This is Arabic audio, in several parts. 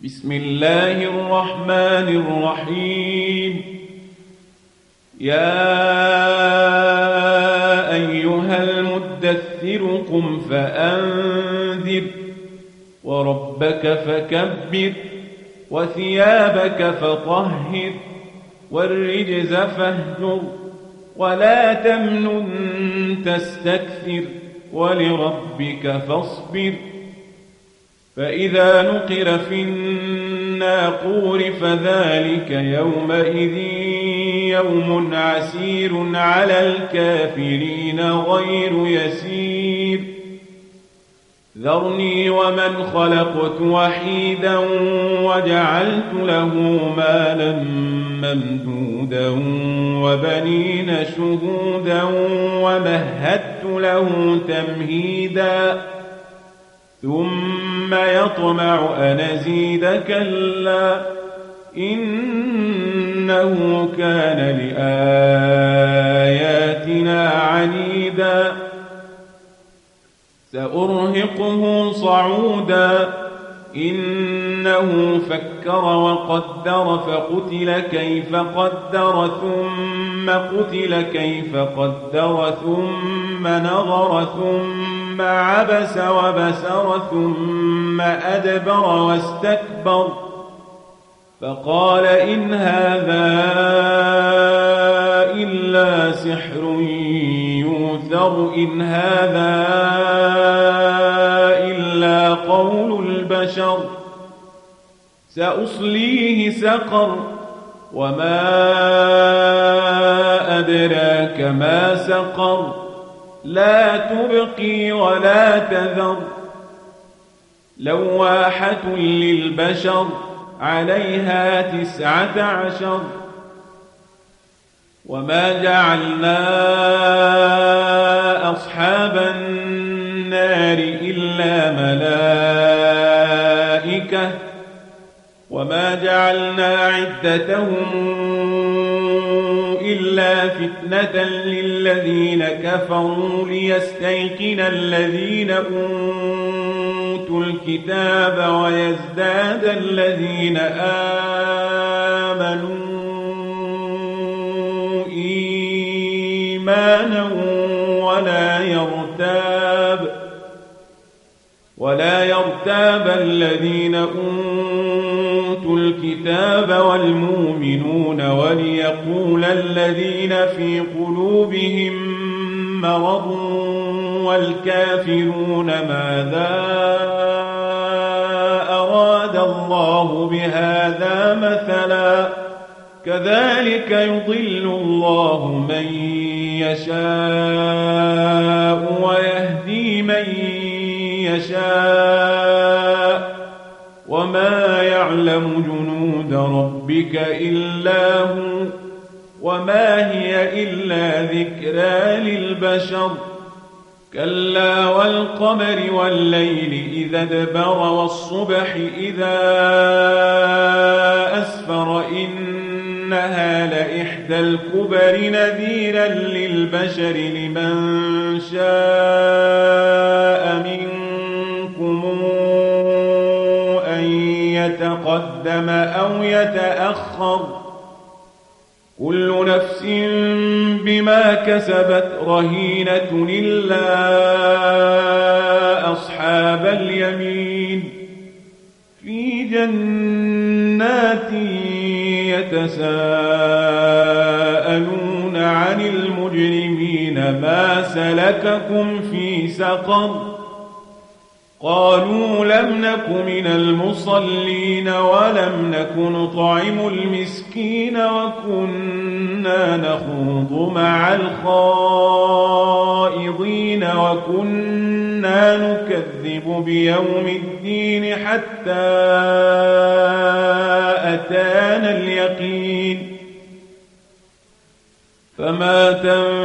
بسم الله الرحمن الرحيم. يا أيها المدثر قم فأنذر وربك فكبر وثيابك فطهر والرجز فاهجر ولا تمنن تستكثر ولربك فاصبر. فإذا نقر في الناقور فذلك يومئذ يوم عسير على الكافرين غير يسير. ذرني ومن خلقت وحيدا وجعلت له مالا ممدودا وبنين شهودا ومهدت له تمهيدا ثم يطمع أن أزيد كلا إنه كان لآياتنا عنيدا. سأرهقه صعودا إنه فكر وقدر فقتل كيف قدر ثم قتل كيف قدر ثم نظر ثم عبس وبسر ثم أدبر واستكبر فقال إن هذا إلا سحر يؤثر إن هذا إلا قول البشر. سأصليه سقر وما أدراك ما سقر لا تبقي ولا تذر لواحة للبشر عليها 19. وما جعلنا أصحاب النار إلا ملائكة وما جعلنا عدتهم إلا فتنة للذين كفروا ليستيقن الذين أوتوا الكتاب ويزداد الذين آمنوا إيمانا ولا يرتاب الذين أوتوا الكتاب والمؤمنون وليقول الذين في قلوبهم مرض والكافرون ماذا أراد الله بهذا مثلا كذلك يضل الله من يشاء ويهدي من يشاء وما يعلم جنود ربك إلا هو وما هي إلا ذكرى للبشر. كلا والقمر والليل إذا ادبر والصبح إذا أسفر إنها لإحدى الكبر نذيرا للبشر لمن شاء منكم أن يتقدم أو يتأخر كل نفس بما كسبت رهينة إلا أصحاب اليمين في جنات يتساءلون عن المجرمين ما سلككم في سقر قالوا لم نك من المصلين ولم نك نطعم المسكين وكنا نخوض مع الخائضين وكنا نكذب بيوم الدين حتى أتانا اليقين فما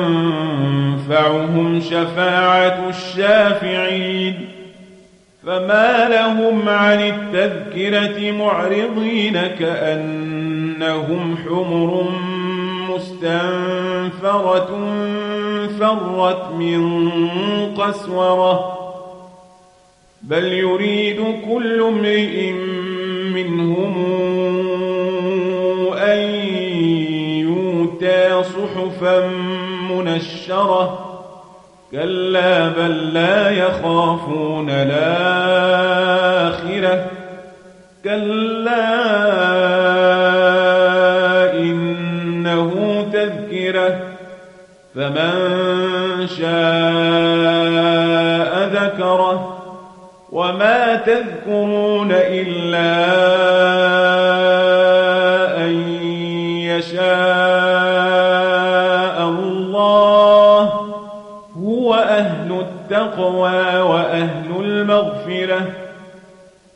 تنفعهم شفاعة الشافعين. فما لهم عن التذكرة معرضين كأنهم حمر مستنفرة فرت من قسورة بل يريد كل امرئ منهم أن يؤتى صحفا منشرة كلا بل لا يخافون الآخرة كلا إنه تذكرة فمن شاء ذكره وما تذكرون إلا أن يشاء الله هو أهل التقوى وأهل المغفرة